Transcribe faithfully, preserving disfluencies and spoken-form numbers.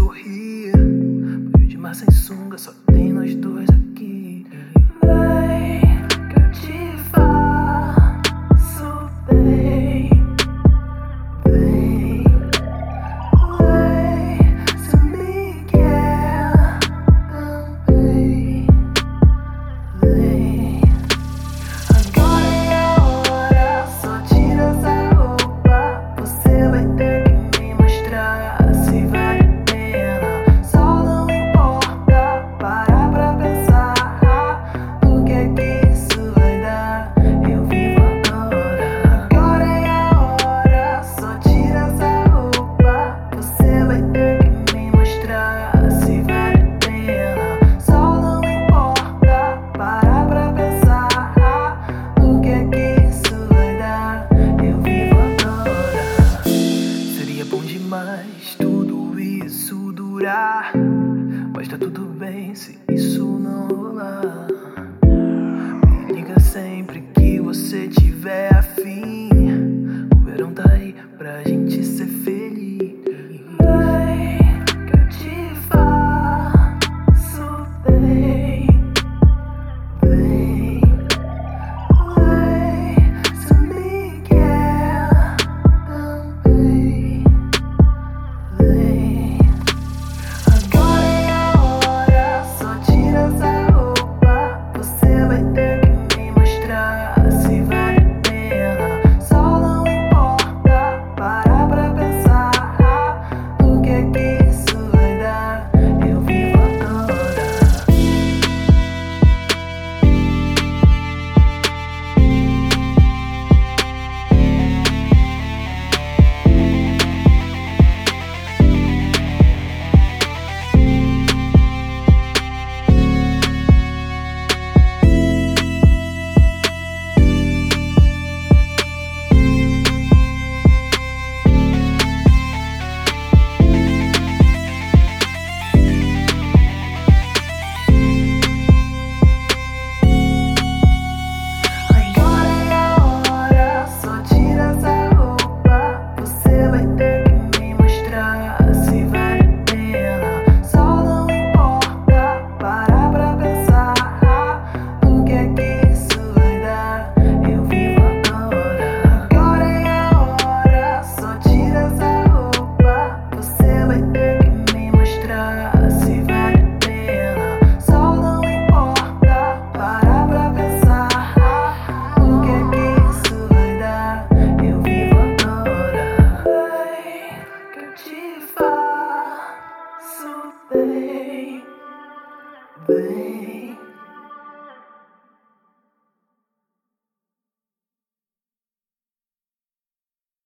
sorrir. Banho de mar sem sunga, só tem nós dois aqui. Vem, que eu te faço bem. Vem, vem, se me quer também. Vem, agora é a hora, só tira essa roupa. Você vai ter que me mostrar se vale a pena. Só não importa, para pra pensar o que é que isso vai dar. Eu vivo agora. Agora é a hora, só tira essa roupa. Você vai ter que me mostrar se vale a pena. Só não importa, para pra pensar o que é que isso vai dar. Eu vivo agora. Seria bom demais tudo isso durar, mas tá tudo bem se isso não rolar. Me liga sempre que você tiver afim.